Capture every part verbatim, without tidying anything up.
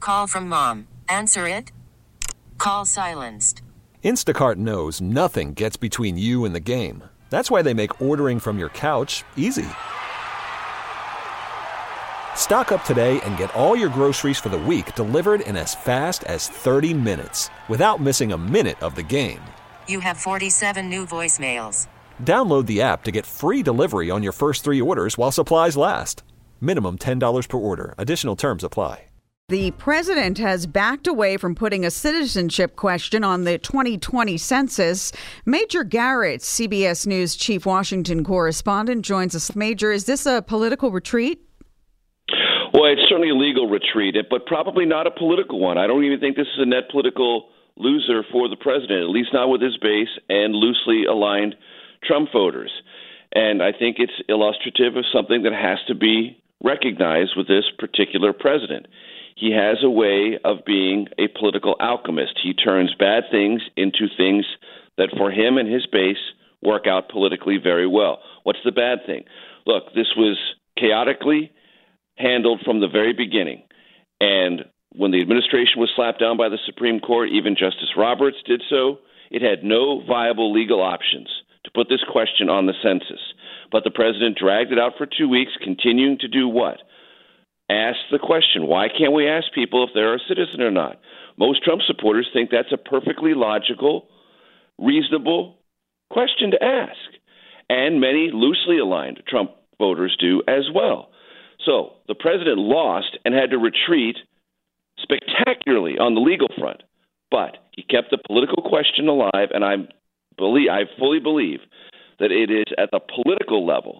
Call from mom. Answer it. Call silenced. Instacart knows nothing gets between you and the game. That's why they make ordering from your couch easy. Stock up today and get all your groceries for the week delivered in as fast as thirty minutes without missing a minute of the game. You have forty-seven new voicemails. Download the app to get free delivery on your first three orders while supplies last. Minimum ten dollars per order. Additional terms apply. The president has backed away from putting a citizenship question on the twenty twenty census. Major Garrett, C B S News chief Washington correspondent, joins us. Major, is this a political retreat? Well, it's certainly a legal retreat, but probably not a political one. I don't even think this is a net political loser for the president, at least not with his base and loosely aligned Trump voters. And I think it's illustrative of something that has to be recognized with this particular president. He has a way of being a political alchemist. He turns bad things into things that for him and his base work out politically very well. What's the bad thing? Look, this was chaotically handled from the very beginning. And when the administration was slapped down by the Supreme Court, even Justice Roberts did so, it had no viable legal options to put this question on the census. But the president dragged it out for two weeks, continuing to do what? Ask the question, why can't we ask people if they're a citizen or not? Most Trump supporters think that's a perfectly logical, reasonable question to ask. And many loosely aligned Trump voters do as well. So the president lost and had to retreat spectacularly on the legal front. But he kept the political question alive, and I believe, I fully believe that it is at the political level,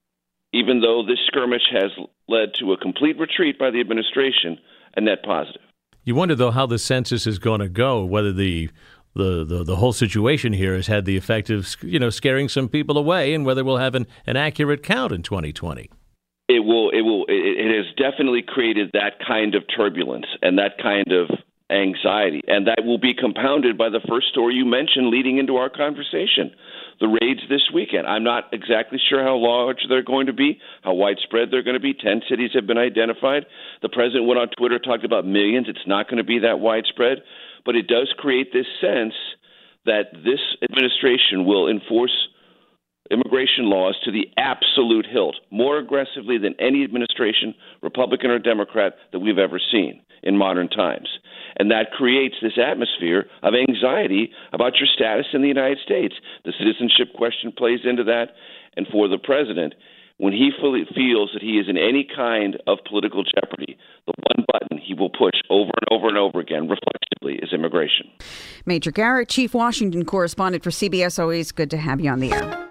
even though this skirmish has led to a complete retreat by the administration, a net positive. You wonder, though, how the census is going to go, whether the, the the the whole situation here has had the effect of, you know, scaring some people away, and whether we'll have an, an accurate count in twenty twenty. It will. It will. It, it has definitely created that kind of turbulence and that kind of anxiety, and that will be compounded by the first story you mentioned leading into our conversation, the raids this weekend. I'm not exactly sure how large they're going to be, how widespread they're going to be. Ten cities have been identified. The president went on Twitter, talked about millions. It's not going to be that widespread, but it does create this sense that this administration will enforce immigration laws to the absolute hilt, more aggressively than any administration, Republican or Democrat, that we've ever seen in modern times. And that creates this atmosphere of anxiety about your status in the United States. The citizenship question plays into that. And for the president, when he fully feels that he is in any kind of political jeopardy, the one button he will push over and over and over again, reflexively, is immigration. Major Garrett, Chief Washington correspondent for C B S. Always good to have you on the air.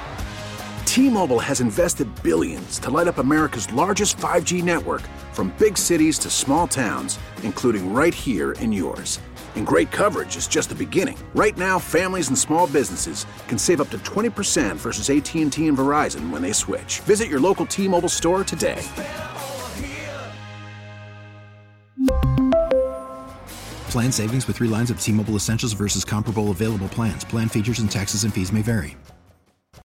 T-Mobile has invested billions to light up America's largest five G network, from big cities to small towns, including right here in yours. And great coverage is just the beginning. Right now, families and small businesses can save up to twenty percent versus A T and T and Verizon when they switch. Visit your local T-Mobile store today. Plan savings with three lines of T-Mobile Essentials versus comparable available plans. Plan features and taxes and fees may vary.